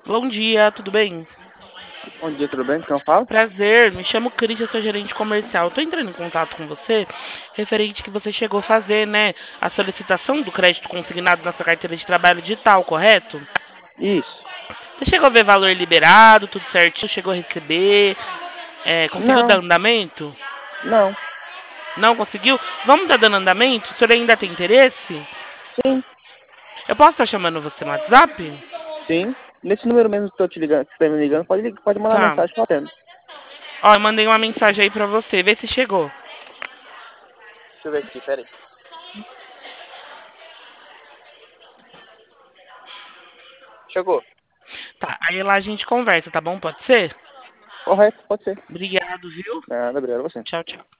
Bom dia, tudo bem? Bom dia, tudo bem? Quem eu falo? Prazer, me chamo Cris, eu sou gerente comercial. Estou entrando em contato com você, referente que você chegou a fazer, né, a solicitação do crédito consignado na sua carteira de trabalho digital, correto? Isso. Você chegou a ver valor liberado, tudo certinho, chegou a receber, conseguiu dar Não, andamento? não. Não conseguiu? Vamos dar dando andamento? O senhor ainda tem interesse? Sim, Eu posso estar chamando você no WhatsApp? sim. Nesse número mesmo que eu te ligando, que tá me ligando, pode mandar Tá. mensagem que eu atendo. Ó, eu mandei uma mensagem aí pra você, vê se chegou. Deixa eu ver aqui, peraí. Chegou. Tá, aí lá a gente conversa, tá bom? Pode ser? Correto, pode ser. Obrigado, viu? Nada, obrigado a você. Tchau, tchau.